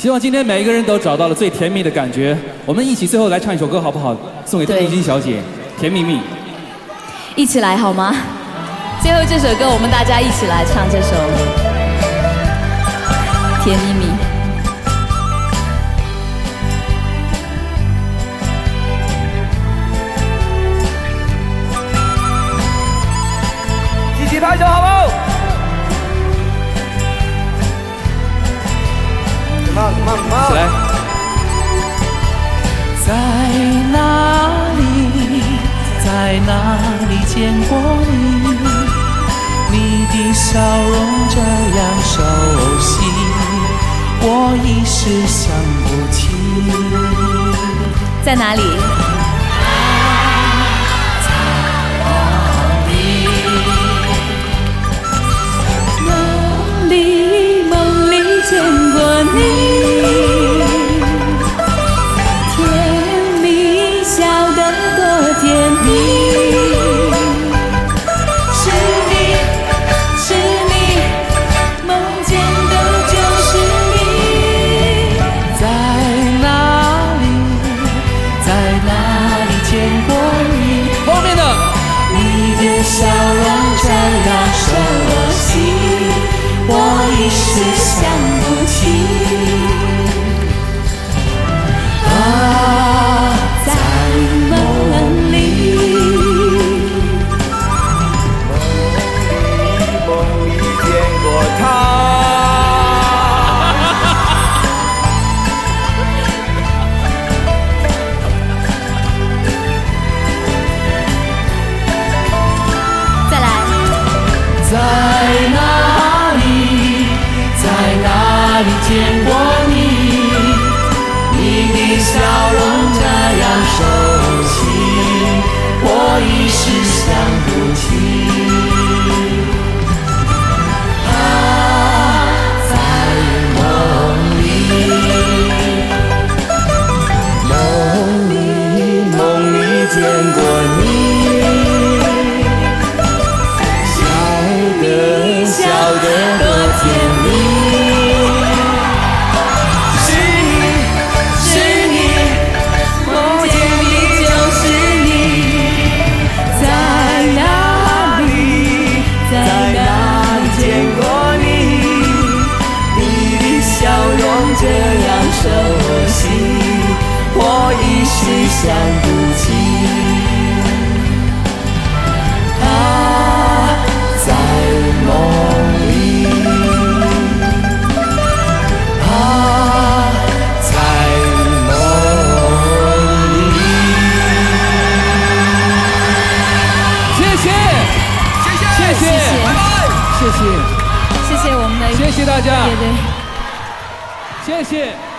希望今天每一个人都找到了最甜蜜的感觉。我们一起最后来唱一首歌好不好？送给邓丽君小姐，《甜蜜蜜》。 一起来好吗？最后这首歌，我们大家一起来唱这首《甜蜜蜜》。 一起拍手好不好？ 起来。 在哪里，在哪里见过你？你的笑容这样熟悉，我一时想不起。 在哪里？ 哪里？梦里见过你。甜蜜，是你，是你，梦见的就是你。在哪里，在哪里见过你？ 后面的， 你的笑容这样熟悉，我一时想不起。在哪里，在哪里见过你？你的笑容这样熟悉，我一时想不起。在梦里见过你。多甜蜜，是你，是你，梦见你就是你。在哪里，在哪里见过你？你的笑容这样熟悉，我一时想不起。在梦里，在梦里。 谢谢，谢谢，拜拜，谢谢， 谢谢我们的谢谢大家， 乐队， 谢谢。